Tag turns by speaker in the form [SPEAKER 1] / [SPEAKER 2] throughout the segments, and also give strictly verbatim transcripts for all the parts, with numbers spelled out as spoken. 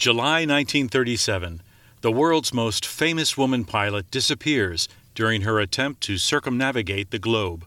[SPEAKER 1] July nineteen thirty-seven. The world's most famous woman pilot disappears during her attempt to circumnavigate the globe.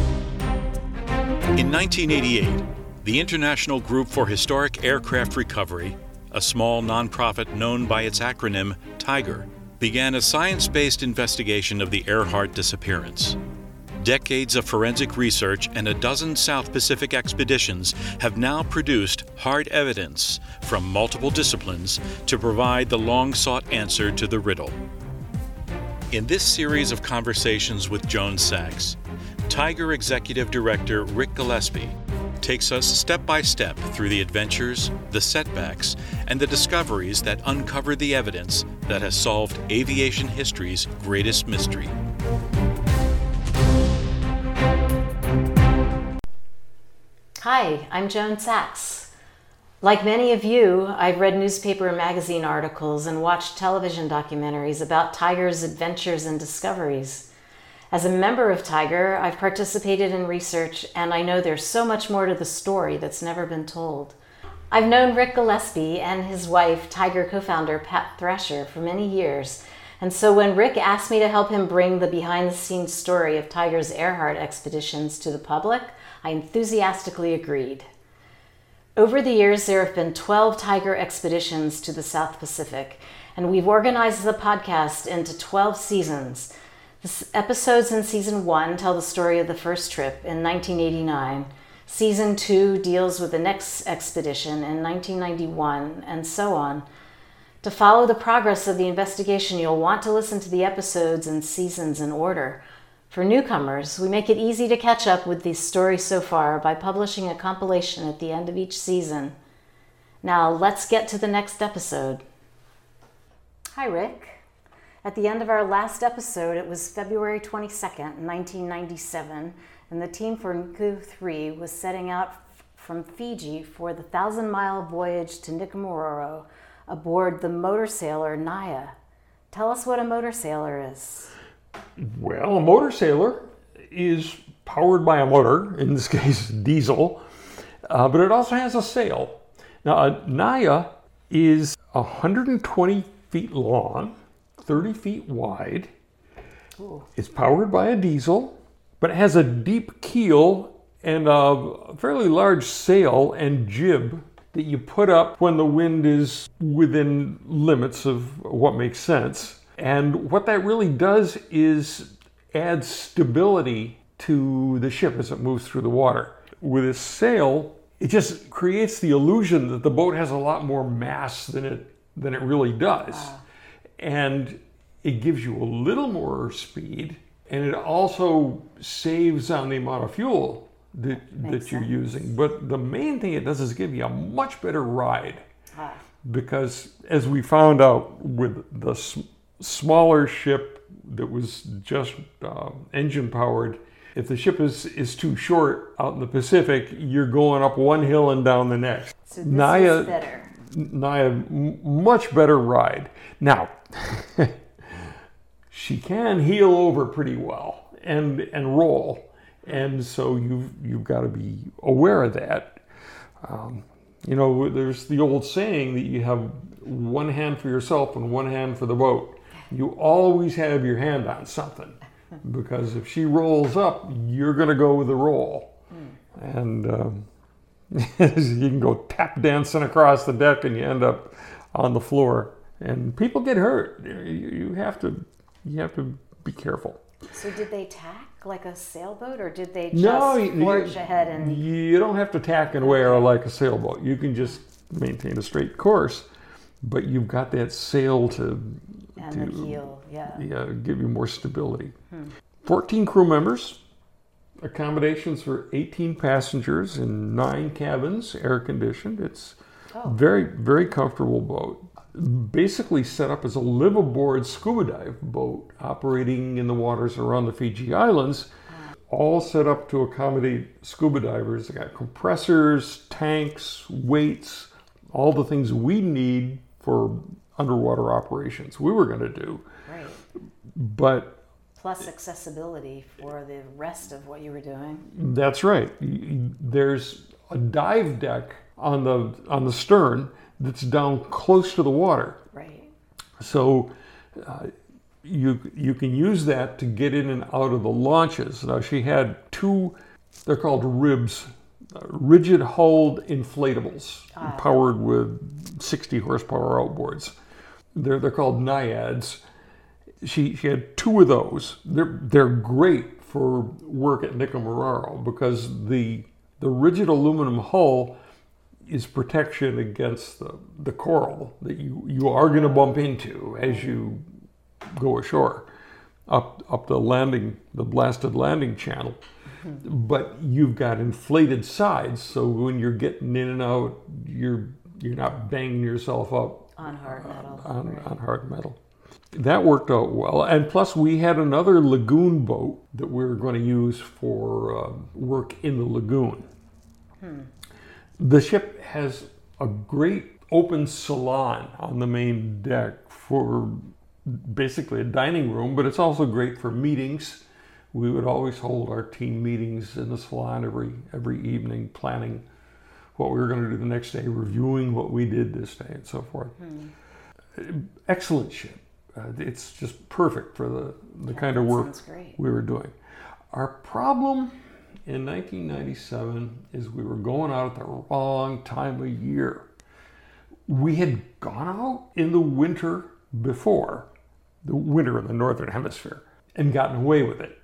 [SPEAKER 1] In nineteen eighty-eight, the International Group for Historic Aircraft Recovery, a small nonprofit known by its acronym TIGER, began a science-based investigation of the Earhart disappearance. Decades of forensic research and a dozen South Pacific expeditions have now produced hard evidence from multiple disciplines to provide the long-sought answer to the riddle. In this series of conversations with Joan Sachs, TIGER Executive Director Rick Gillespie takes us step by step through the adventures, the setbacks, and the discoveries that uncover the evidence that has solved aviation history's greatest mystery.
[SPEAKER 2] Hi, I'm Joan Sachs. Like many of you, I've read newspaper and magazine articles and watched television documentaries about TIGER's adventures and discoveries. As a member of TIGER, I've participated in research, and I know there's so much more to the story that's never been told. I've known Rick Gillespie and his wife, TIGER co-founder Pat Thrasher, for many years, and so when Rick asked me to help him bring the behind-the-scenes story of TIGER's Earhart expeditions to the public, I enthusiastically agreed. Over the years, there have been twelve TIGER expeditions to the South Pacific, and we've organized the podcast into twelve seasons. The episodes in season one tell the story of the first trip in nineteen eighty-nine. Season two deals with the next expedition in nineteen ninety-one, and so on. To follow the progress of the investigation, you'll want to listen to the episodes and seasons in order. For newcomers, we make it easy to catch up with the story so far by publishing a compilation at the end of each season. Now, let's get to the next episode. Hi, Rick. At the end of our last episode, it was February twenty-second, nineteen ninety-seven, and the team for Nuku three was setting out f- from Fiji for the thousand-mile voyage to Nikumaroro aboard the motor sailor Naya. Tell us what a motor sailor is.
[SPEAKER 3] Well, a motor sailor is powered by a motor, in this case diesel, uh, but it also has a sail. Now, a Naya is one hundred twenty feet long, thirty feet wide. Ooh. It's powered by a diesel, but it has a deep keel and a fairly large sail and jib that you put up when the wind is within limits of what makes sense. And what that really does is add stability to the ship as it moves through the water. With a sail, it just creates the illusion that the boat has a lot more mass than it than it really does. Wow. And it gives you a little more speed, and it also saves on the amount of fuel that, that you're sense. using. But the main thing it does is give you a much better ride. Wow. Because as we found out with the s- smaller ship that was just uh, engine powered, if the ship is, is too short out in the Pacific, you're going up one hill and down the next.
[SPEAKER 2] So this
[SPEAKER 3] Naya,
[SPEAKER 2] is better.
[SPEAKER 3] Naya, m- much better ride. Now, she can heel over pretty well and and roll, and so you've you've got to be aware of that. Um, you know, there's the old saying that you have one hand for yourself and one hand for the boat. You always have your hand on something, because if she rolls up, you're going to go with the roll, mm. and um, you can go tap dancing across the deck, and you end up on the floor. And people get hurt. You, you have to, you have to be careful.
[SPEAKER 2] So did they tack like a sailboat, or did they just
[SPEAKER 3] no,
[SPEAKER 2] forge
[SPEAKER 3] you,
[SPEAKER 2] ahead and?
[SPEAKER 3] You don't have to tack and wear like a sailboat. You can just maintain a straight course, but you've got that sail to
[SPEAKER 2] and
[SPEAKER 3] to,
[SPEAKER 2] the keel, yeah,
[SPEAKER 3] yeah, give you more stability.
[SPEAKER 2] Hmm.
[SPEAKER 3] Fourteen crew members, accommodations for eighteen passengers in nine cabins, air conditioned. It's oh. very, very comfortable boat. Basically set up as a live-aboard scuba dive boat operating in the waters around the Fiji Islands, all set up to accommodate scuba divers. They got compressors, tanks, weights, all the things we need for underwater operations we were going to do.
[SPEAKER 2] Right.
[SPEAKER 3] But
[SPEAKER 2] plus accessibility for the rest of what you were doing.
[SPEAKER 3] That's right. There's a dive deck on the on the stern that's down close to the water.
[SPEAKER 2] Right.
[SPEAKER 3] So uh, you you can use that to get in and out of the launches. Now she had two, they're called ribs, uh, rigid hulled inflatables,
[SPEAKER 2] Ah.
[SPEAKER 3] powered with sixty horsepower outboards. They're they're called Naiads. She she had two of those. They're they're great for work at Nicomoraro because the the rigid aluminum hull is protection against the, the coral that you, you are going to bump into as you go ashore up up the landing the blasted landing channel. Mm-hmm. But you've got inflated sides, so when you're getting in and out, you're you're not banging yourself up
[SPEAKER 2] On hard metal.
[SPEAKER 3] uh, on,
[SPEAKER 2] right.
[SPEAKER 3] on hard metal. That worked out well, and plus we had another lagoon boat that we were going to use for uh, work in the lagoon.
[SPEAKER 2] Hmm.
[SPEAKER 3] The ship has a great open salon on the main deck for basically a dining room, but it's also great for meetings. We would always hold our team meetings in the salon every every evening, planning what we were going to do the next day, reviewing what we did this day, and so forth. Hmm. Excellent ship. Uh, it's just perfect for the, the
[SPEAKER 2] Yeah,
[SPEAKER 3] kind of
[SPEAKER 2] that
[SPEAKER 3] work
[SPEAKER 2] sounds great.
[SPEAKER 3] we were doing. Our problem in nineteen ninety-seven is we were going out at the wrong time of year. We had gone out in the winter before, the winter in the Northern Hemisphere, and gotten away with it.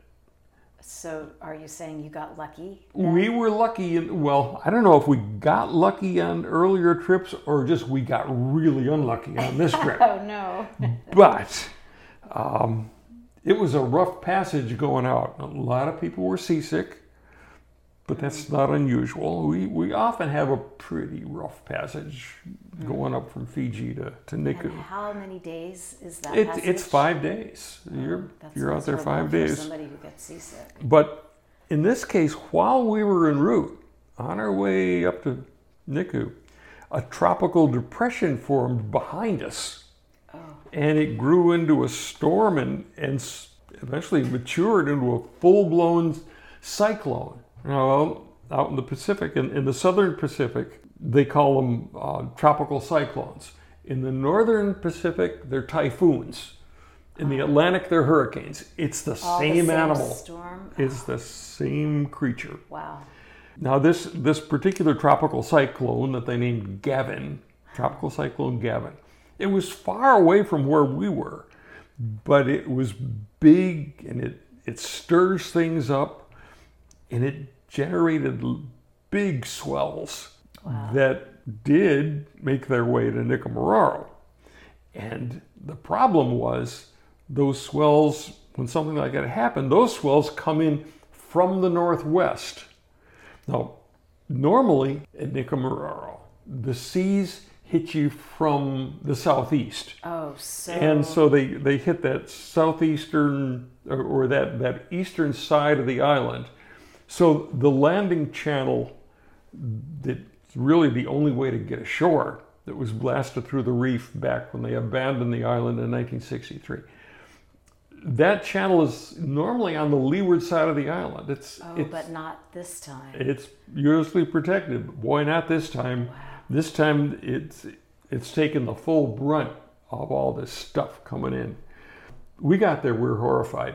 [SPEAKER 2] So are you saying you got lucky then?
[SPEAKER 3] We were lucky, in, well, I don't know if we got lucky on earlier trips or just we got really unlucky on this trip.
[SPEAKER 2] Oh, no.
[SPEAKER 3] But um, it was a rough passage going out. A lot of people were seasick, but that's not unusual. We we often have a pretty rough passage going up from Fiji to, to Niku.
[SPEAKER 2] And how many days is that
[SPEAKER 3] It,
[SPEAKER 2] passage?
[SPEAKER 3] it's five days. You're,
[SPEAKER 2] That's
[SPEAKER 3] you're out there
[SPEAKER 2] miserable
[SPEAKER 3] five
[SPEAKER 2] for
[SPEAKER 3] days.
[SPEAKER 2] somebody who gets seasick.
[SPEAKER 3] But in this case, while we were en route, on our way up to Niku, a tropical depression formed behind us.
[SPEAKER 2] Oh.
[SPEAKER 3] And it grew into a storm and, and s- eventually matured into a full-blown cyclone. Now, out in the Pacific, in, in the southern Pacific, they call them uh, tropical cyclones. In the northern Pacific, they're typhoons. In the Atlantic, they're hurricanes. It's the
[SPEAKER 2] All
[SPEAKER 3] same,
[SPEAKER 2] the same
[SPEAKER 3] animal.
[SPEAKER 2] storm?
[SPEAKER 3] It's the same creature.
[SPEAKER 2] Wow.
[SPEAKER 3] Now, this, this particular tropical cyclone that they named Gavin, Tropical Cyclone Gavin, it was far away from where we were, but it was big and it, it stirs things up and it generated l- big swells
[SPEAKER 2] Wow.
[SPEAKER 3] that did make their way to Nicomoraro. And the problem was those swells, when something like that happened, those swells come in from the northwest. Now, normally at Nicomoraro, the seas hit you from the southeast.
[SPEAKER 2] Oh, so...
[SPEAKER 3] And so they, they hit that southeastern or, or that, that eastern side of the island. So the landing channel that's really the only way to get ashore that was blasted through the reef back when they abandoned the island in nineteen sixty-three. That channel is normally on the leeward side of the island. It's,
[SPEAKER 2] Oh,
[SPEAKER 3] it's,
[SPEAKER 2] but not this time.
[SPEAKER 3] it's usually protected. But boy, not this time.
[SPEAKER 2] Wow.
[SPEAKER 3] This time it's it's taken the full brunt of all this stuff coming in. We got there, we were horrified.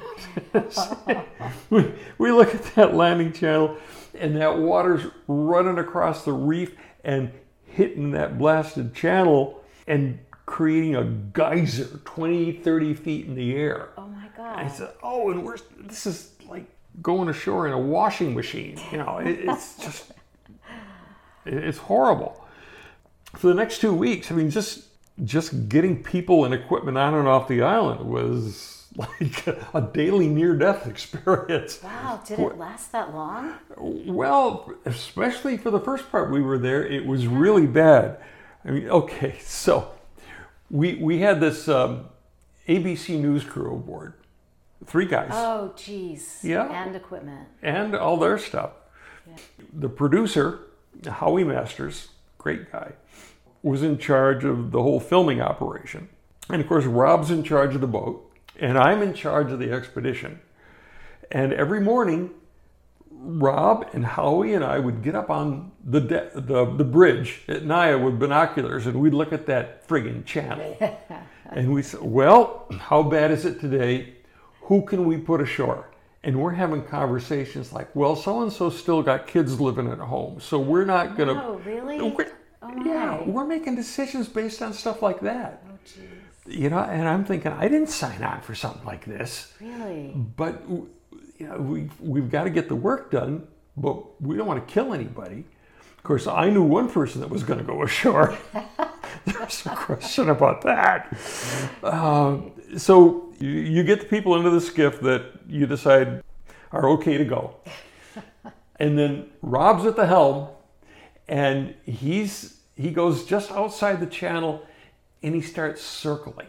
[SPEAKER 3] we, we look at that landing channel and that water's running across the reef and hitting that blasted channel and creating a geyser twenty, thirty feet in the air.
[SPEAKER 2] Oh my God.
[SPEAKER 3] I said, oh, and we're, this is like going ashore in a washing machine. You know, it, it's just, it, it's horrible. For the next two weeks, I mean, just just getting people and equipment on and off the island was like a, a daily near-death experience.
[SPEAKER 2] Wow, did it last that long?
[SPEAKER 3] Well, especially for the first part we were there, it was really bad. I mean, okay, so we we had this um, A B C News crew aboard, three guys.
[SPEAKER 2] Oh, geez.
[SPEAKER 3] Yeah.
[SPEAKER 2] And equipment.
[SPEAKER 3] And all their stuff.
[SPEAKER 2] Yeah.
[SPEAKER 3] The producer, Howie Masters, great guy, was in charge of the whole filming operation. And of course, Rob's in charge of the boat, and I'm in charge of the expedition. And every morning, Rob and Howie and I would get up on the de- the the bridge at Naya with binoculars, and we'd look at that friggin' channel. And we said, well, how bad is it today? Who can we put ashore? And we're having conversations like, well, so-and-so still got kids living at home, so we're not going to...
[SPEAKER 2] Oh, really?
[SPEAKER 3] We're,
[SPEAKER 2] oh, my.
[SPEAKER 3] Yeah, we're making decisions based on stuff like that.
[SPEAKER 2] Oh, jeez.
[SPEAKER 3] You know, and I'm thinking, I didn't sign on for something like this.
[SPEAKER 2] Really?
[SPEAKER 3] But, you know, we, we've got to get the work done, but we don't want to kill anybody. Of course, I knew one person that was going to go ashore. There's no question about that. Um, so you, you get the people into the skiff that you decide are okay to go. And then Rob's at the helm, and he's he goes just outside the channel, and he starts circling.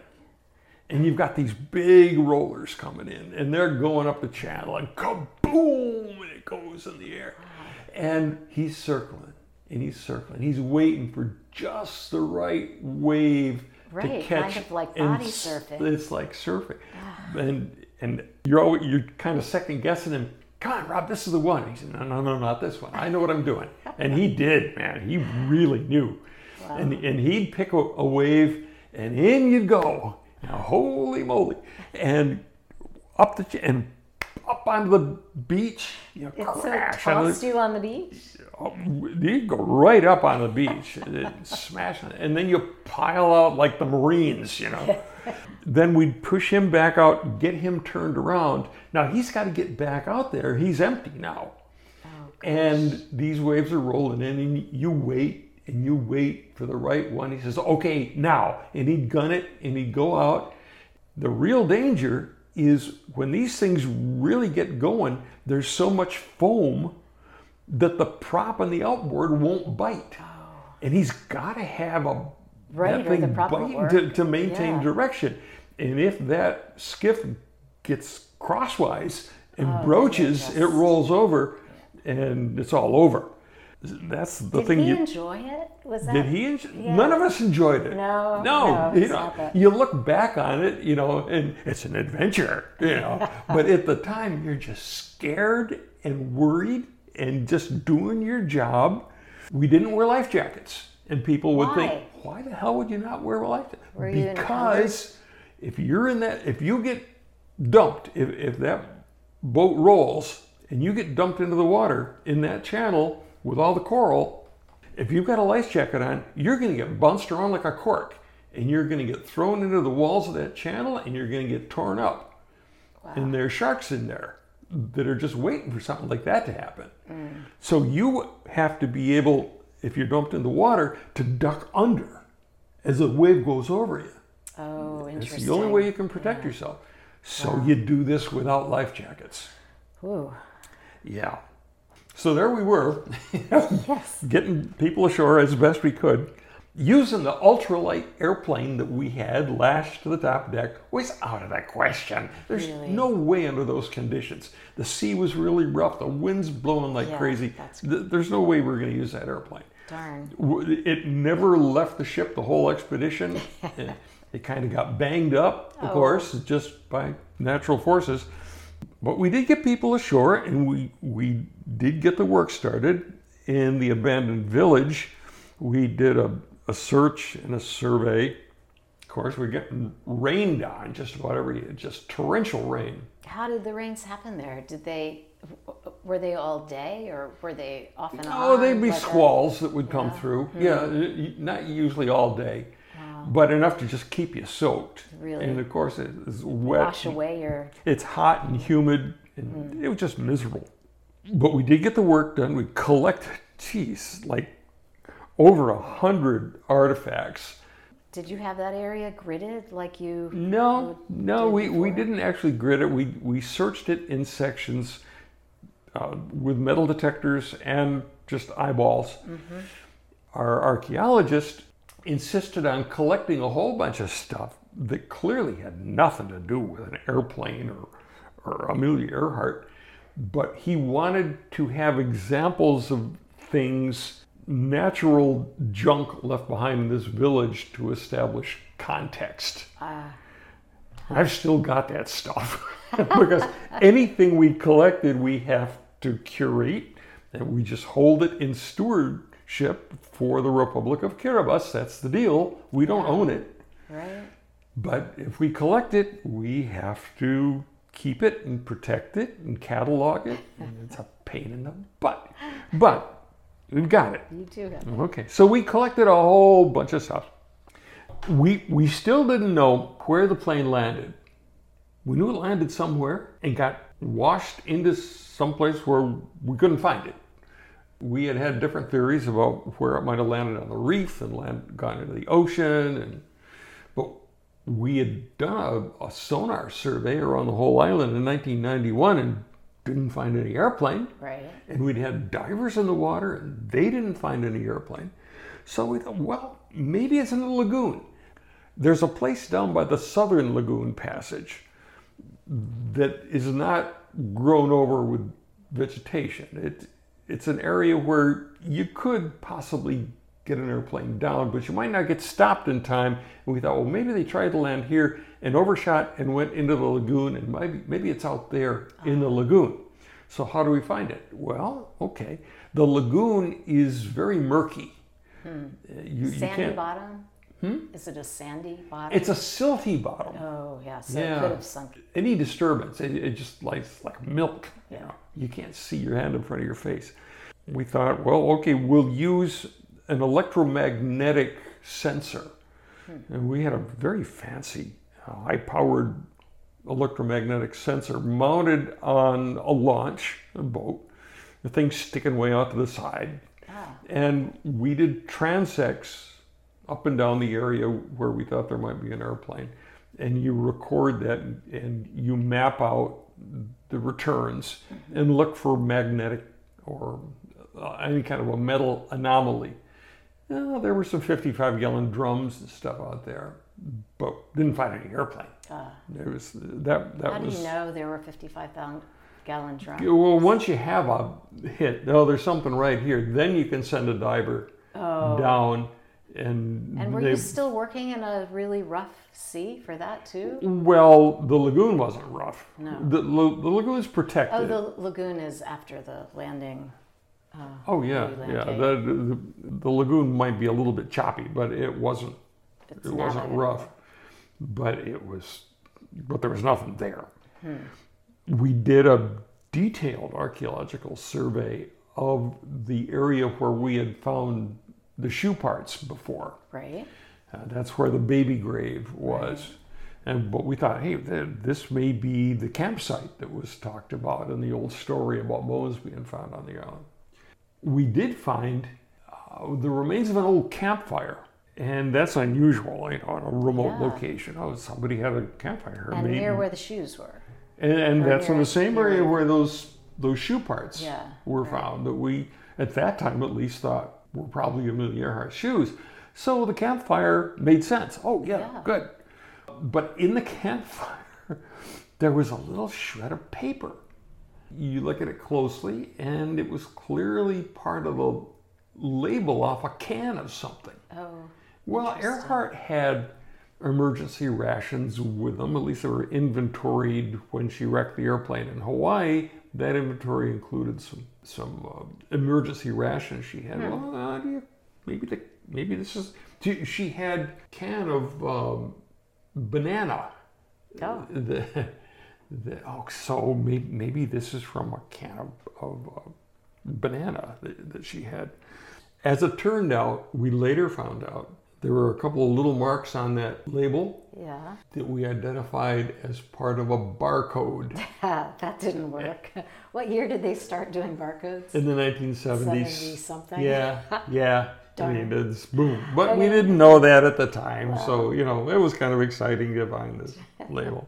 [SPEAKER 3] And you've got these big rollers coming in, and they're going up the channel, and kaboom, and it goes in the air. And he's circling, and he's circling. He's waiting for just the right wave
[SPEAKER 2] right,
[SPEAKER 3] to catch.
[SPEAKER 2] kind of like
[SPEAKER 3] and
[SPEAKER 2] body surfing.
[SPEAKER 3] It's like surfing. and and you're always, you're kind of second guessing him. Come on, Rob, this is the one. He said, no, no, no, not this one. I know what I'm doing. And he did, man. He really knew. Wow. And, and he'd pick a, a wave, and in you'd go. Now, holy moly. And up the, and up onto the beach, you know,
[SPEAKER 2] It
[SPEAKER 3] crash.
[SPEAKER 2] so tossed you on the beach?
[SPEAKER 3] Oh, you'd go right up on the beach and smash it. And then you pile out like the Marines, you know. Then we'd push him back out, get him turned around. Now he's got to get back out there. He's empty now.
[SPEAKER 2] Oh,
[SPEAKER 3] and these waves are rolling in, and you wait and you wait for the right one. He says, okay, now. And he'd gun it and he'd go out. The real danger is when these things really get going, there's so much foam that the prop on the outboard won't bite.
[SPEAKER 2] Oh.
[SPEAKER 3] And he's got to have a
[SPEAKER 2] right,
[SPEAKER 3] that thing
[SPEAKER 2] or the prop
[SPEAKER 3] biting to, to maintain
[SPEAKER 2] yeah.
[SPEAKER 3] direction. And if that skiff gets crosswise and
[SPEAKER 2] oh,
[SPEAKER 3] broaches, it rolls over and it's all over. That's the
[SPEAKER 2] Did
[SPEAKER 3] thing.
[SPEAKER 2] he
[SPEAKER 3] you,
[SPEAKER 2] enjoy it? Was that?
[SPEAKER 3] Did he enjoy
[SPEAKER 2] Yeah.
[SPEAKER 3] None of us enjoyed it.
[SPEAKER 2] No,
[SPEAKER 3] No.
[SPEAKER 2] no,
[SPEAKER 3] you know,
[SPEAKER 2] stop it.
[SPEAKER 3] you look back on it, you know, and it's an adventure, you know. But at the time, you're just scared and worried and just doing your job. We didn't wear life jackets. And people would
[SPEAKER 2] Why?
[SPEAKER 3] think, why the hell would you not wear a life jacket?
[SPEAKER 2] Were you
[SPEAKER 3] Because if you're in that, if you get dumped, if, if that boat rolls and you get dumped into the water in that channel with all the coral, if you've got a life jacket on, you're going to get bounced around like a cork, and you're going to get thrown into the walls of that channel, and you're going to get torn up.
[SPEAKER 2] Wow.
[SPEAKER 3] And there's sharks in there that are just waiting for something like that to happen. Mm. So you have to be able, if you're dumped in the water, to duck under as the wave goes over you.
[SPEAKER 2] Oh, interesting.
[SPEAKER 3] It's the only way you can protect yeah. yourself. So wow. you do this without life jackets.
[SPEAKER 2] Ooh.
[SPEAKER 3] Yeah. So there we were,
[SPEAKER 2] yes.
[SPEAKER 3] getting people ashore as best we could. Using the ultralight airplane that we had lashed to the top deck was out of the question. There's
[SPEAKER 2] really?
[SPEAKER 3] no way under those conditions. The sea was really rough. The wind's blowing like
[SPEAKER 2] yeah,
[SPEAKER 3] crazy.
[SPEAKER 2] That's...
[SPEAKER 3] There's no way we're going to use that airplane.
[SPEAKER 2] Darn.
[SPEAKER 3] It never left the ship the whole expedition. it it kind of got banged up, of
[SPEAKER 2] oh.
[SPEAKER 3] course, just by natural forces. But we did get people ashore, and we, we did get the work started in the abandoned village. We did a, a search and a survey. Of course, we're getting rained on just about every day, just torrential rain.
[SPEAKER 2] How did the rains happen there? Did they, were they all day, or were they off and on?
[SPEAKER 3] Oh, they'd be
[SPEAKER 2] like
[SPEAKER 3] squalls
[SPEAKER 2] a...
[SPEAKER 3] that would come
[SPEAKER 2] yeah.
[SPEAKER 3] through.
[SPEAKER 2] Mm-hmm.
[SPEAKER 3] Yeah, not usually all day.
[SPEAKER 2] Wow.
[SPEAKER 3] But enough to just keep you soaked.
[SPEAKER 2] Really?
[SPEAKER 3] And of course, it's wet.
[SPEAKER 2] Wash away your...
[SPEAKER 3] It's hot and humid, and
[SPEAKER 2] mm.
[SPEAKER 3] it was just miserable. But we did get the work done. We collected, geez, like over a hundred artifacts.
[SPEAKER 2] Did you have that area gridded like you?
[SPEAKER 3] No, no, we,
[SPEAKER 2] before?
[SPEAKER 3] we didn't actually grid it. We we searched it in sections uh, with metal detectors and just eyeballs. Mm-hmm. Our archaeologist insisted on collecting a whole bunch of stuff that clearly had nothing to do with an airplane or, or Amelia Earhart, but he wanted to have examples of things, natural junk left behind in this village to establish context. Uh, I've still got that stuff because anything we collected, we have to curate, and we just hold it in stewardship for the Republic of Kiribati. That's the deal. We don't
[SPEAKER 2] Yeah.
[SPEAKER 3] own it.
[SPEAKER 2] Right.
[SPEAKER 3] But if we collect it, we have to keep it and protect it and catalog it. And it's a pain in the butt. But we've got it.
[SPEAKER 2] You do have it.
[SPEAKER 3] Okay, so we collected a whole bunch of stuff. We we still didn't know where the plane landed. We knew it landed somewhere and got washed into someplace where we couldn't find it. We had had different theories about where it might have landed on the reef and land, gone into the ocean, and but we had done a, a sonar survey around the whole island in nineteen ninety-one and didn't find any airplane.
[SPEAKER 2] Right.
[SPEAKER 3] And we'd had divers in the water and they didn't find any airplane. So we thought, well, maybe it's in the lagoon. There's a place down by the Southern Lagoon Passage that is not grown over with vegetation. It, it's an area where you could possibly get an airplane down, but you might not get stopped in time. And we thought, well, maybe they tried to land here and overshot and went into the lagoon, and maybe maybe it's out there in the lagoon. So how do we find it? Well, okay, the lagoon is very murky.
[SPEAKER 2] Hmm.
[SPEAKER 3] You,
[SPEAKER 2] Sandy
[SPEAKER 3] you can't,
[SPEAKER 2] bottom?
[SPEAKER 3] Hmm?
[SPEAKER 2] Is it a sandy bottom?
[SPEAKER 3] It's a silty bottom.
[SPEAKER 2] Oh, yeah. So
[SPEAKER 3] Yeah.
[SPEAKER 2] it could have sunk.
[SPEAKER 3] Any disturbance, it, it just like like milk. You
[SPEAKER 2] Yeah.
[SPEAKER 3] know, you can't see your hand in front of your face. We thought, well, okay, we'll use an electromagnetic sensor, hmm. and we had a very fancy, uh, high-powered electromagnetic sensor mounted on a launch, a boat. The thing's sticking way out to the side,
[SPEAKER 2] Ah.
[SPEAKER 3] and we did transects up and down the area where we thought there might be an airplane, and you record that and you map out the returns mm-hmm. and look for magnetic or uh, any kind of a metal anomaly. Uh, there were some fifty-five gallon drums and stuff out there, but didn't find any airplane.
[SPEAKER 2] Ah.
[SPEAKER 3] There was that. That
[SPEAKER 2] How
[SPEAKER 3] was.
[SPEAKER 2] do you know there were fifty-five gallon drums?
[SPEAKER 3] Well, once you have a hit, oh, there's something right here. Then you can send a diver
[SPEAKER 2] Oh.
[SPEAKER 3] down. And,
[SPEAKER 2] And were
[SPEAKER 3] they,
[SPEAKER 2] you still working in a really rough sea for that too?
[SPEAKER 3] Well, the lagoon wasn't rough.
[SPEAKER 2] No.
[SPEAKER 3] The, la- the lagoon's protected.
[SPEAKER 2] Oh, the lagoon is after the landing. Uh,
[SPEAKER 3] oh yeah,
[SPEAKER 2] Land
[SPEAKER 3] yeah.
[SPEAKER 2] Cave.
[SPEAKER 3] The, the the lagoon might be a little bit choppy, but it wasn't.
[SPEAKER 2] It's
[SPEAKER 3] it wasn't
[SPEAKER 2] navigable.
[SPEAKER 3] rough. But it was. But there was nothing there.
[SPEAKER 2] Hmm.
[SPEAKER 3] We did a detailed archaeological survey of the area where we had found the shoe parts before.
[SPEAKER 2] Right.
[SPEAKER 3] Uh, that's where the baby grave was.
[SPEAKER 2] Right.
[SPEAKER 3] And but we thought, hey, th- this may be the campsite that was talked about in the old story about bones being found on the island. We did find uh, the remains of an old campfire, and that's unusual, you know, on a remote
[SPEAKER 2] Yeah.
[SPEAKER 3] location. Oh, somebody had a campfire.
[SPEAKER 2] And
[SPEAKER 3] made-
[SPEAKER 2] near where the shoes were.
[SPEAKER 3] and, and
[SPEAKER 2] or
[SPEAKER 3] that's in
[SPEAKER 2] near-
[SPEAKER 3] the same
[SPEAKER 2] near-
[SPEAKER 3] area where those those shoe parts
[SPEAKER 2] Yeah,
[SPEAKER 3] were
[SPEAKER 2] right.
[SPEAKER 3] found that we, at that time at least, thought were probably Amelia Earhart shoes. So the campfire made sense. Oh, yeah,
[SPEAKER 2] Yeah.
[SPEAKER 3] good. But in the campfire, there was a little shred of paper. You look at it closely, and it was clearly part of a label off a can of something.
[SPEAKER 2] Oh.
[SPEAKER 3] Well,
[SPEAKER 2] interesting.
[SPEAKER 3] Earhart had emergency rations with them. At least they were inventoried when she wrecked the airplane in Hawaii. That inventory included some some uh, emergency rations she had.
[SPEAKER 2] Hmm.
[SPEAKER 3] Well, uh, do you, maybe the maybe this is. She, she had a can of um, banana.
[SPEAKER 2] Oh.
[SPEAKER 3] The, the, oh, so maybe, maybe this is from a can of, of uh, banana that, that she had. As it turned out, we later found out there were a couple of little marks on that label
[SPEAKER 2] Yeah.
[SPEAKER 3] that we identified as part of a barcode
[SPEAKER 2] That didn't work. What year did they start doing barcodes?
[SPEAKER 3] in the nineteen seventies.
[SPEAKER 2] seventy something?
[SPEAKER 3] Yeah, yeah. I
[SPEAKER 2] Darn.
[SPEAKER 3] mean, it's boom. But we
[SPEAKER 2] Okay.
[SPEAKER 3] didn't know that at the time, so you know it was kind of exciting to find this label.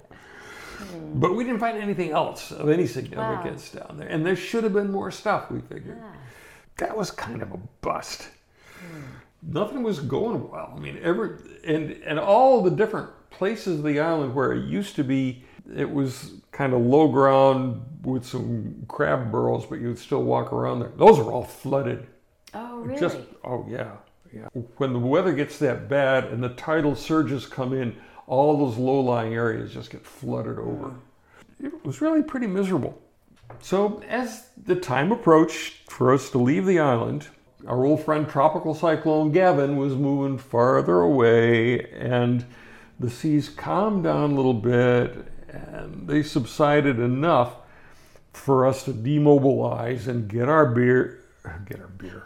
[SPEAKER 3] But we didn't find anything else of any significance down there, and there should have been more stuff. We figured
[SPEAKER 2] Yeah.
[SPEAKER 3] that was kind of a bust. Nothing was going well. I mean, every and and all the different places of the island where it used to be, it was kind of low ground with some crab burrows, but you'd still walk around there. Those are all flooded.
[SPEAKER 2] Oh, really?
[SPEAKER 3] Just oh yeah, yeah. When the weather gets that bad and the tidal surges come in, all those low-lying areas just get flooded over. It was really pretty miserable. So as the time approached for us to leave the island, our old friend Tropical Cyclone Gavin was moving farther away, and the seas calmed down a little bit, and they subsided enough for us to demobilize and get our beer, get our beer.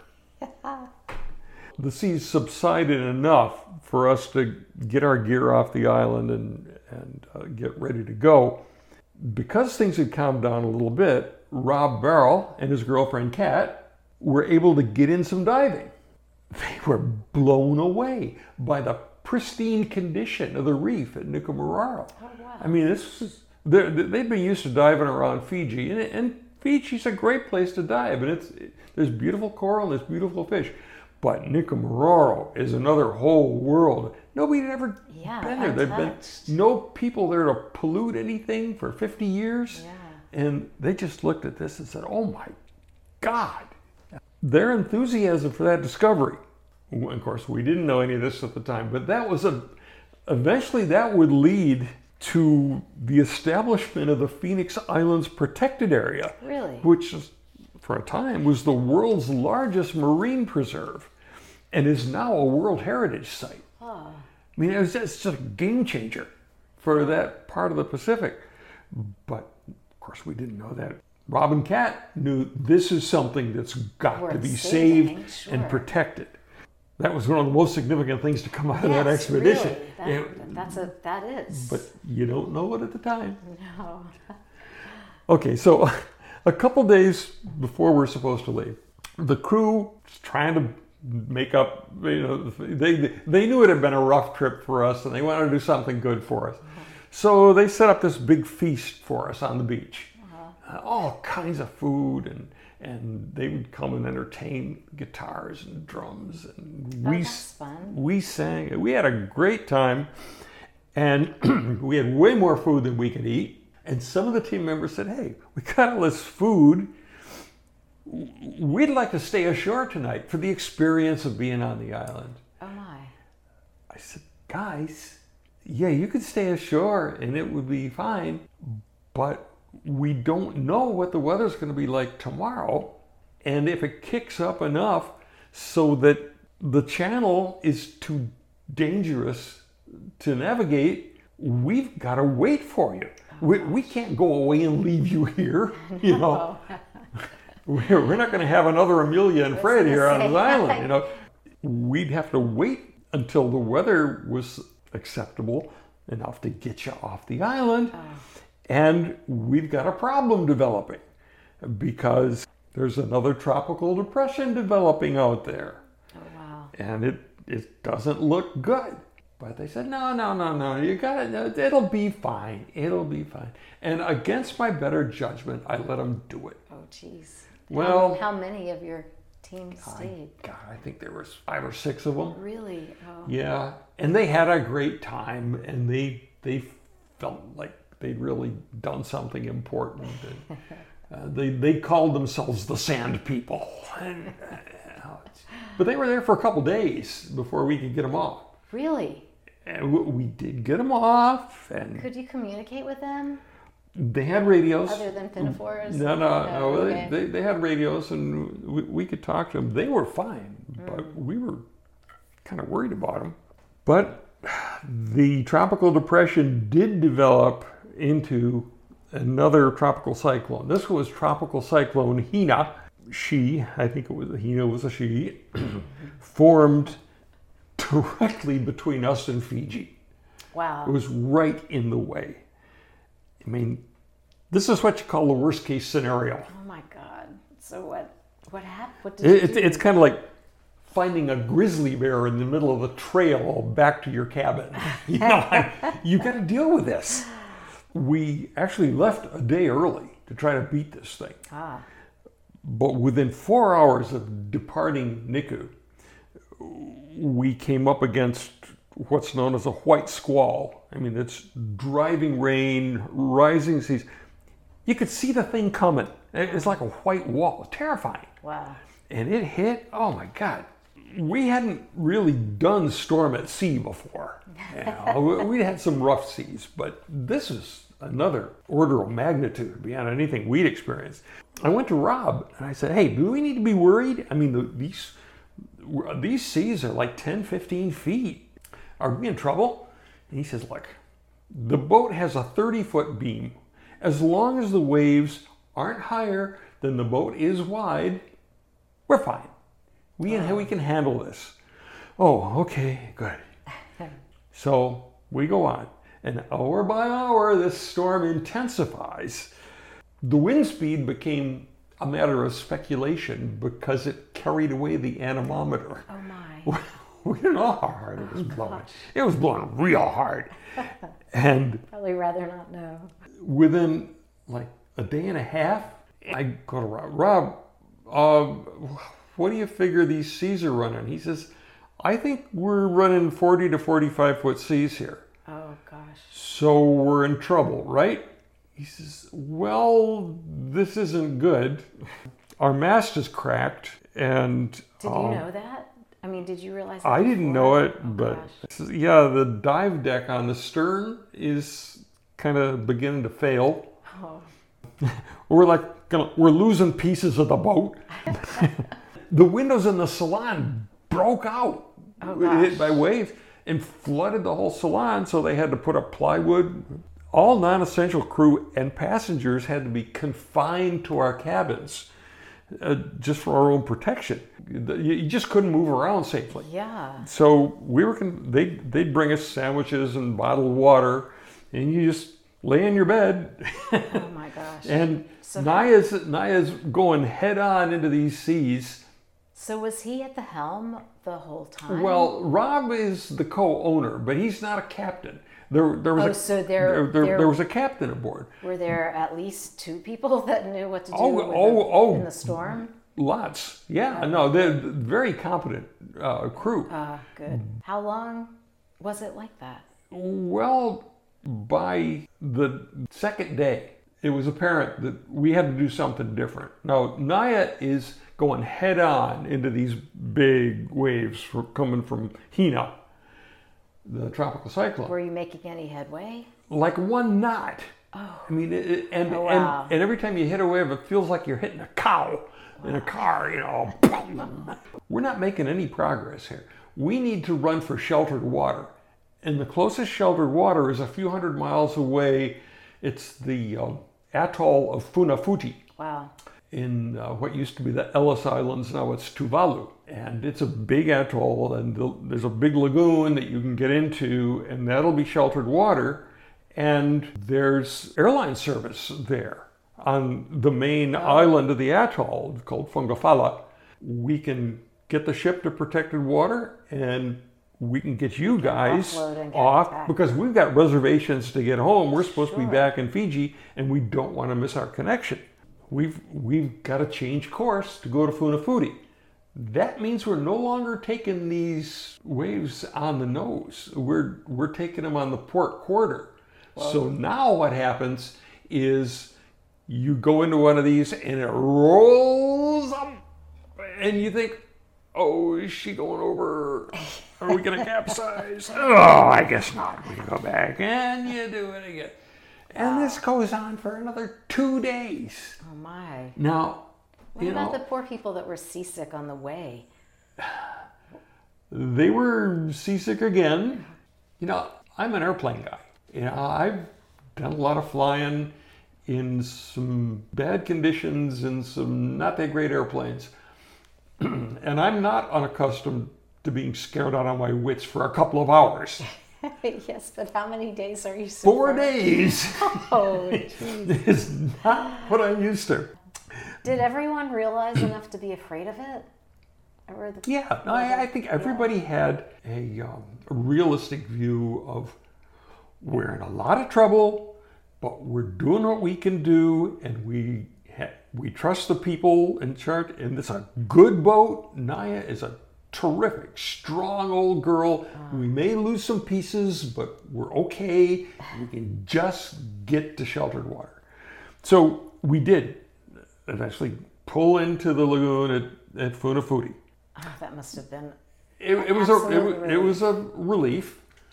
[SPEAKER 3] The seas subsided enough for us to get our gear off the island and, and uh, get ready to go. Because things had calmed down a little bit, Rob Barrel and his girlfriend Kat were able to get in some diving. They were blown away by the pristine condition of the reef at Nikumaroro.
[SPEAKER 2] Oh, wow.
[SPEAKER 3] I mean, this is, they'd been used to diving around Fiji, and, and Fiji's a great place to dive, and it's there's beautiful coral and there's beautiful fish. But Nikumaroro is another whole world. Nobody had ever
[SPEAKER 2] yeah,
[SPEAKER 3] been there. There've been no people there to pollute anything for fifty years.
[SPEAKER 2] Yeah.
[SPEAKER 3] And they just looked at this and said, oh my God. Their enthusiasm for that discovery, of course, we didn't know any of this at the time, but that was a, eventually that would lead to the establishment of the Phoenix Islands Protected Area.
[SPEAKER 2] Really?
[SPEAKER 3] Which is, for a time, was the world's largest marine preserve and is now a World Heritage Site.
[SPEAKER 2] Oh.
[SPEAKER 3] I mean, it was just a game changer for that part of the Pacific. But, of course, we didn't know that. Rob and Kat knew this is something that's got
[SPEAKER 2] Worth
[SPEAKER 3] to be
[SPEAKER 2] saving,
[SPEAKER 3] saved
[SPEAKER 2] sure.
[SPEAKER 3] and protected. That was one of the most significant things to come out of
[SPEAKER 2] Yes,
[SPEAKER 3] that expedition.
[SPEAKER 2] Really. That,
[SPEAKER 3] And-
[SPEAKER 2] that's a, that is.
[SPEAKER 3] but you don't know it at the time.
[SPEAKER 2] No.
[SPEAKER 3] Okay, so a couple days before we're supposed to leave, the crew was trying to make up, you know, they they knew it had been a rough trip for us and they wanted to do something good for us. So they set up this big feast for us on the beach. Uh, all kinds of food, and and they would come and entertain guitars and drums, and
[SPEAKER 2] Oh,
[SPEAKER 3] we
[SPEAKER 2] that's fun.
[SPEAKER 3] we sang. We had a great time, and we had way more food than we could eat. And some of the team members said, "Hey, we got all this food. We'd like to stay ashore tonight for the experience of being on the island."
[SPEAKER 2] Oh my.
[SPEAKER 3] I said, "Guys, yeah, you could stay ashore and it would be fine, but we don't know what the weather's going to be like tomorrow. And if it kicks up enough so that the channel is too dangerous to navigate, we've got to wait for you. We, we can't go away and leave you here, you know. We're, we're not going to have another Amelia and Fred here on this island, you know. We'd have to wait until the weather was acceptable enough to get you off the island.
[SPEAKER 2] Oh.
[SPEAKER 3] And we've got a problem developing because there's another tropical depression developing out there.
[SPEAKER 2] Oh wow.
[SPEAKER 3] And it, it doesn't look good. But they said, no, no, no, no, you got it. It'll be fine. It'll be fine. And against my better judgment, I let them do it.
[SPEAKER 2] Oh geez.
[SPEAKER 3] Well,
[SPEAKER 2] how, how many of your team stayed?
[SPEAKER 3] I, God, I think there was five or six of them.
[SPEAKER 2] Really? Oh.
[SPEAKER 3] Yeah, and they had a great time, and they they felt like they'd really done something important. And, uh, they they called themselves the Sand People, and, uh, but they were there for a couple days before we could get them off.
[SPEAKER 2] Really?
[SPEAKER 3] And we, we did get them off, and
[SPEAKER 2] Could you communicate with them
[SPEAKER 3] they had radios.
[SPEAKER 2] other than pinafores?
[SPEAKER 3] No, no, no.
[SPEAKER 2] Oh, okay.
[SPEAKER 3] They, they they had radios, and we, we could talk to them. They were fine, but
[SPEAKER 2] Mm.
[SPEAKER 3] we were kind of worried about them. But the tropical depression did develop into another tropical cyclone. This was Tropical Cyclone Hina. She, I think it was Hina was a she, formed directly between us and Fiji.
[SPEAKER 2] Wow.
[SPEAKER 3] It was right in the way. I mean, this is what you call the worst case scenario.
[SPEAKER 2] Oh my God. So what? What happened? What did you
[SPEAKER 3] It,
[SPEAKER 2] do?
[SPEAKER 3] it's kind of like finding a grizzly bear in the middle of the trail back to your cabin. You know, you got to deal with this. We actually left a day early to try to beat this thing.
[SPEAKER 2] Ah.
[SPEAKER 3] But within four hours of departing Niku, we came up against what's known as a white squall. I mean, it's driving rain, rising seas. You could see the thing coming. It's like a white wall, terrifying.
[SPEAKER 2] Wow.
[SPEAKER 3] And it hit, oh my God. We hadn't really done storm at sea before. You know, we had some rough seas, but this is another order of magnitude beyond anything we'd experienced. I went to Rob and I said, hey, do we need to be worried? I mean, the, these these seas are like ten, fifteen feet. Are we in trouble? And he says, look, the boat has a thirty foot beam. As long as the waves aren't higher than the boat is wide, we're fine. We can, we can handle this. Oh, okay, good. So we go on. And hour by hour, this storm intensifies. The wind speed became a matter of speculation because it carried away the anemometer.
[SPEAKER 2] Oh my.
[SPEAKER 3] We didn't know how hard it was blowing. It was blowing real hard. And
[SPEAKER 2] Probably rather not know.
[SPEAKER 3] within like a day and a half, I go to Rob. Rob, uh, what do you figure these seas are running? He says, I think we're running forty to forty-five foot seas here.
[SPEAKER 2] Oh gosh.
[SPEAKER 3] So we're in trouble, right? He says, well, this isn't good. Our mast is cracked and...
[SPEAKER 2] Did you
[SPEAKER 3] um,
[SPEAKER 2] know that? I mean, did you realize that
[SPEAKER 3] I didn't know
[SPEAKER 2] before?
[SPEAKER 3] it,
[SPEAKER 2] Oh,
[SPEAKER 3] but
[SPEAKER 2] gosh.
[SPEAKER 3] yeah, the dive deck on the stern is kind of beginning to fail.
[SPEAKER 2] Oh.
[SPEAKER 3] We're like, gonna, we're losing pieces of the boat. The windows in the salon broke out,
[SPEAKER 2] Oh,
[SPEAKER 3] hit
[SPEAKER 2] gosh.
[SPEAKER 3] by waves, and flooded the whole salon. So they had to put up plywood. All non-essential crew and passengers had to be confined to our cabins, uh, just for our own protection. You you just couldn't move around safely.
[SPEAKER 2] Yeah.
[SPEAKER 3] So we were, con- they they'd bring us sandwiches and bottled water, and you just lay in your bed.
[SPEAKER 2] Oh my gosh.
[SPEAKER 3] And
[SPEAKER 2] So-
[SPEAKER 3] Naya's Naya's going head on into these seas.
[SPEAKER 2] So was he at the helm the whole time?
[SPEAKER 3] Well, Rob is the co-owner, but he's not a captain. There, there was
[SPEAKER 2] Oh,
[SPEAKER 3] a
[SPEAKER 2] so there-
[SPEAKER 3] there, there,
[SPEAKER 2] there-
[SPEAKER 3] there was a captain aboard.
[SPEAKER 2] Were there at least two people that knew what to do
[SPEAKER 3] Oh,
[SPEAKER 2] with
[SPEAKER 3] oh,
[SPEAKER 2] the,
[SPEAKER 3] oh.
[SPEAKER 2] in the storm?
[SPEAKER 3] Lots, yeah. No, they're very competent uh, crew.
[SPEAKER 2] Ah, good. How long was it like that?
[SPEAKER 3] Well, by the second day, it was apparent that we had to do something different. Now, Naya is going head on into these big waves for, coming from Hina, the tropical cyclone,
[SPEAKER 2] Were you making any headway?
[SPEAKER 3] like one knot.
[SPEAKER 2] Oh.
[SPEAKER 3] I mean, it, it- and,
[SPEAKER 2] Oh, wow.
[SPEAKER 3] and and every time you hit a wave, it feels like you're hitting a cow in a car. You know, we're not making any progress here. We need to run for sheltered water, and the closest sheltered water is a few hundred miles away. It's the um, atoll of Funafuti
[SPEAKER 2] Wow.
[SPEAKER 3] in uh, what used to be the Ellis Islands. Now it's Tuvalu, and it's a big atoll, and the, there's a big lagoon that you can get into, and that'll be sheltered water. And there's airline service there on the main island of the atoll called Fungafala. We can get the ship to protected water, and we can get you guys
[SPEAKER 2] offload and get
[SPEAKER 3] off
[SPEAKER 2] back.
[SPEAKER 3] because we've got reservations to get home. We're supposed to be
[SPEAKER 2] Sure.
[SPEAKER 3] back in Fiji, and we don't want to miss our connection. We've we've got to change course to go to Funafuti. That means we're no longer taking these waves on the nose. We're we're taking them on the port quarter. So now what happens is you go into one of these and it rolls up, and you think, "Oh, is she going over? Are we going to capsize?" Oh, I guess not. We can go back, and you do it again. And this goes on for another two days.
[SPEAKER 2] Oh my.
[SPEAKER 3] Now,
[SPEAKER 2] What
[SPEAKER 3] you
[SPEAKER 2] about
[SPEAKER 3] know,
[SPEAKER 2] the poor people that were seasick on the way?
[SPEAKER 3] they were seasick again. You know, I'm an airplane guy. You know, I've done a lot of flying in some bad conditions in some not that great airplanes. And I'm not unaccustomed to being scared out of my wits for a couple of hours.
[SPEAKER 2] Yes, but how many days are you so
[SPEAKER 3] Four
[SPEAKER 2] far?
[SPEAKER 3] days
[SPEAKER 2] Oh, geez.
[SPEAKER 3] is not what I'm used to.
[SPEAKER 2] Did everyone realize enough to be afraid of it? Or the,
[SPEAKER 3] Yeah, no, I, I think everybody had a, um, a realistic view of we're in a lot of trouble, but we're doing what we can do, and we ha- we trust the people in charge. And it's a good boat. Naya is a terrific, strong old girl. We may lose some pieces, but we're okay. We can just get to sheltered water. So we did eventually pull into the lagoon at, at Funafuti.
[SPEAKER 2] oh, that must have been
[SPEAKER 3] It, it was a it,
[SPEAKER 2] Absolute
[SPEAKER 3] was- it was a relief.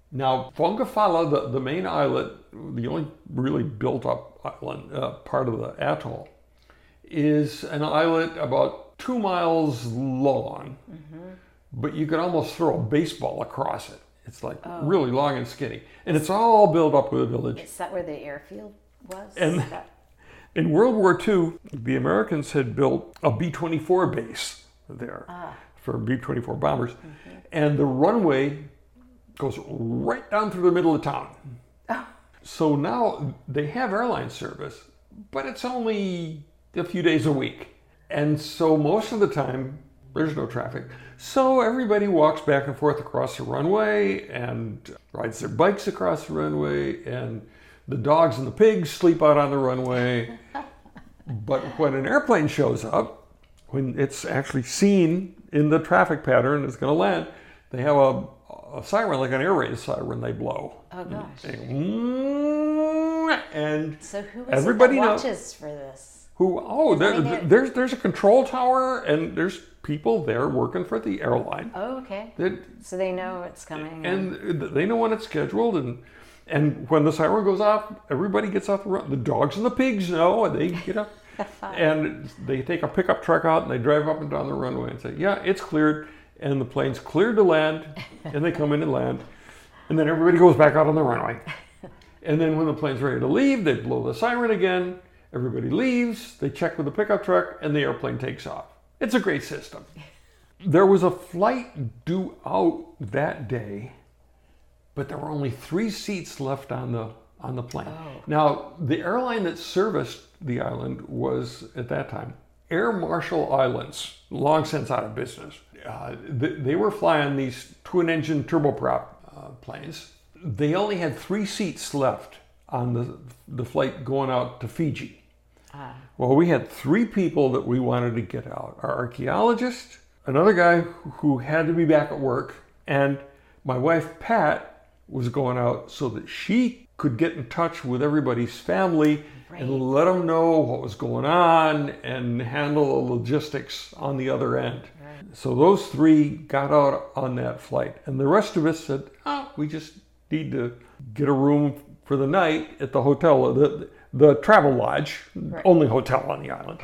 [SPEAKER 3] Now, Fongafala, the, the main islet, the only really built up island, uh, part of the atoll, is an islet about two miles long, mm-hmm. but you could almost throw a baseball across it. It's like oh. really long and skinny. And it's all built up with a village.
[SPEAKER 2] Is that where the airfield was?
[SPEAKER 3] And
[SPEAKER 2] that...
[SPEAKER 3] in World War Two, the Americans had built a B twenty-four base there ah. for B twenty-four bombers. Mm-hmm. And the runway goes right down through the middle of town. Oh. So now they have airline service, but it's only a few days a week. And so most of the time, there's no traffic. So everybody walks back and forth across the runway and rides their bikes across the runway, and the dogs and the pigs sleep out on the runway. But when an airplane shows up, when it's actually seen in the traffic pattern, it's going to land, they have a a siren, like an air raid siren, they blow.
[SPEAKER 2] Oh gosh.
[SPEAKER 3] And, and
[SPEAKER 2] so who is
[SPEAKER 3] everybody
[SPEAKER 2] it that watches
[SPEAKER 3] knows,
[SPEAKER 2] for this?
[SPEAKER 3] Who? Oh, there, there's there's a control tower, and there's people there working for the airline.
[SPEAKER 2] Oh, okay.
[SPEAKER 3] That,
[SPEAKER 2] so they know it's coming.
[SPEAKER 3] And, and they know when it's scheduled, and and when the siren goes off, everybody gets off the run. The dogs and the pigs know, and they get up, and they take a pickup truck out, and they drive up and down the runway and say, "Yeah, it's cleared." And the plane's cleared to land, and they come in and land, and then everybody goes back out on the runway. And then when the plane's ready to leave, they blow the siren again, everybody leaves, they check with the pickup truck, and the airplane takes off. It's a great system. There was a flight due out that day, but there were only three seats left on the on the plane. Oh. Now, the airline that serviced the island was, at that time, Air Marshall Islands, long since out of business. Uh, they, they were flying these twin-engine turboprop uh, planes. They only had three seats left on the the flight going out to Fiji. Ah. Well, we had three people that we wanted to get out. Our archaeologist, another guy who had to be back at work, and my wife, Pat, was going out so that she could get in touch with everybody's family right. and let them know what was going on and handle the logistics on the other end. So those three got out on that flight, and the rest of us said, oh, we just need to get a room for the night at the hotel, the, the travel lodge, right. only hotel on the island.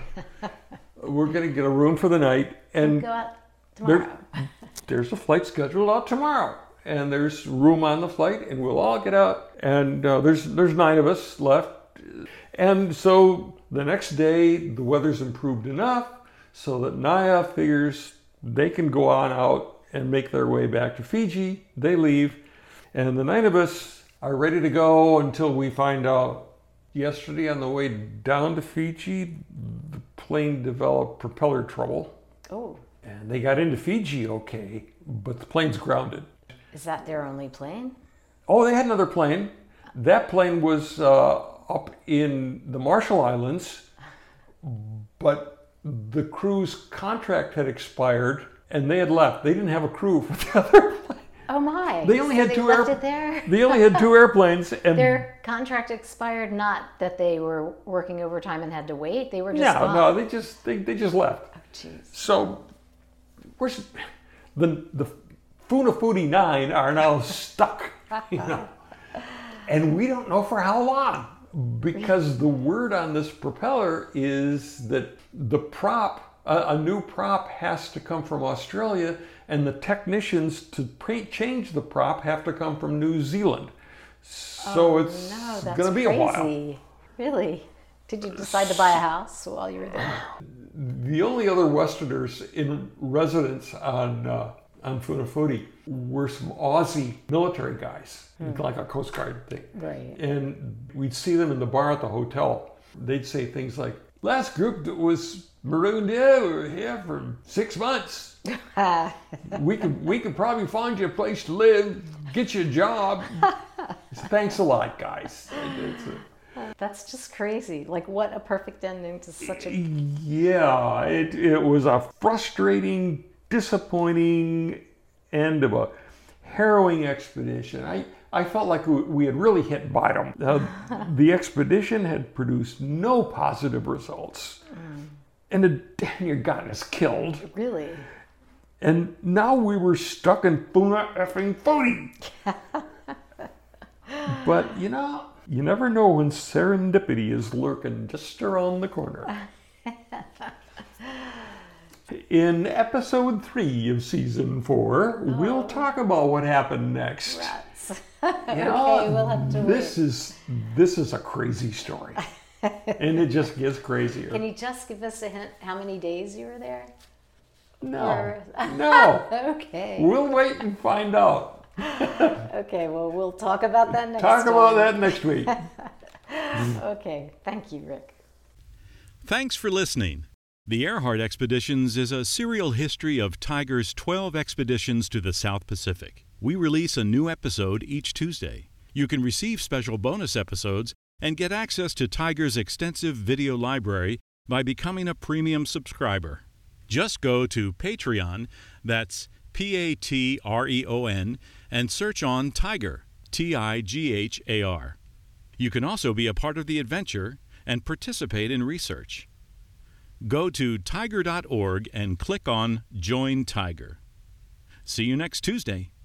[SPEAKER 3] We're going to get a room for the night, and
[SPEAKER 2] go out tomorrow.
[SPEAKER 3] There, there's a flight scheduled out tomorrow, and there's room on the flight, and we'll all get out, and uh, there's there's nine of us left. And so the next day, the weather's improved enough so that Naya figures they can go on out and make their way back to Fiji. They leave, and the nine of us are ready to go until we find out yesterday on the way down to Fiji, the plane developed propeller trouble.
[SPEAKER 2] Oh.
[SPEAKER 3] And they got into Fiji okay, but the plane's grounded.
[SPEAKER 2] Is that their only plane?
[SPEAKER 3] Oh, they had another plane. That plane was uh, up in the Marshall Islands, but the crew's contract had expired, and they had left. They didn't have a crew for the other plane.
[SPEAKER 2] Oh my!
[SPEAKER 3] They only
[SPEAKER 2] so
[SPEAKER 3] had
[SPEAKER 2] they
[SPEAKER 3] two
[SPEAKER 2] left
[SPEAKER 3] air-
[SPEAKER 2] it there?
[SPEAKER 3] They only had two airplanes, and
[SPEAKER 2] their contract expired. Not that they were working overtime and had to wait. They were just
[SPEAKER 3] no,
[SPEAKER 2] gone.
[SPEAKER 3] no. They just they, they just left.
[SPEAKER 2] Oh jeez.
[SPEAKER 3] So, where's the the Funafuti Nine are now stuck, you know, and we don't know for how long. Because the word on this propeller is that the prop, a, a new prop has to come from Australia, and the technicians to pre- change the prop have to come from New Zealand. So
[SPEAKER 2] oh,
[SPEAKER 3] it's
[SPEAKER 2] no, that's
[SPEAKER 3] going to be
[SPEAKER 2] crazy.
[SPEAKER 3] a while.
[SPEAKER 2] Really? Did you decide to buy a house while you were there?
[SPEAKER 3] The only other Westerners in residence on uh, on Funafuti were some Aussie military guys, hmm. like a Coast Guard thing.
[SPEAKER 2] Right.
[SPEAKER 3] And we'd see them in the bar at the hotel. They'd say things like, last group that was marooned here, we were here for six months. we could we could probably find you a place to live, get you a job. Thanks a lot, guys. It's a,
[SPEAKER 2] That's just crazy. Like, what a perfect ending to such a...
[SPEAKER 3] Yeah, it, it was a frustrating, disappointing end of a harrowing expedition. I, I felt like we had really hit bottom. Uh, the expedition had produced no positive results. Mm. And it damn near got us killed.
[SPEAKER 2] Really?
[SPEAKER 3] And now we were stuck in Funa effing Futi. But, you know, you never know when serendipity is lurking just around the corner. In episode three of season four, oh. we'll talk about what happened next.
[SPEAKER 2] Rats.
[SPEAKER 3] You know,
[SPEAKER 2] okay, we'll have to
[SPEAKER 3] this
[SPEAKER 2] wait.
[SPEAKER 3] is this is a crazy story, and it just gets crazier.
[SPEAKER 2] Can you just give us a hint how many days you were there?
[SPEAKER 3] No,
[SPEAKER 2] or...
[SPEAKER 3] no.
[SPEAKER 2] Okay.
[SPEAKER 3] We'll wait and find out.
[SPEAKER 2] Okay, well, we'll talk about that next
[SPEAKER 3] Talk
[SPEAKER 2] time.
[SPEAKER 3] about that next week.
[SPEAKER 2] Okay, thank you, Rick.
[SPEAKER 1] Thanks for listening. The Earhart Expeditions is a serial history of Tiger's twelve expeditions to the South Pacific. We release a new episode each Tuesday. You can receive special bonus episodes and get access to Tiger's extensive video library by becoming a premium subscriber. Just go to Patreon, that's P A T R E O N, and search on Tiger, T I G H A R. You can also be a part of the adventure and participate in research. Go to tiger dot org and click on Join Tiger. See you next Tuesday.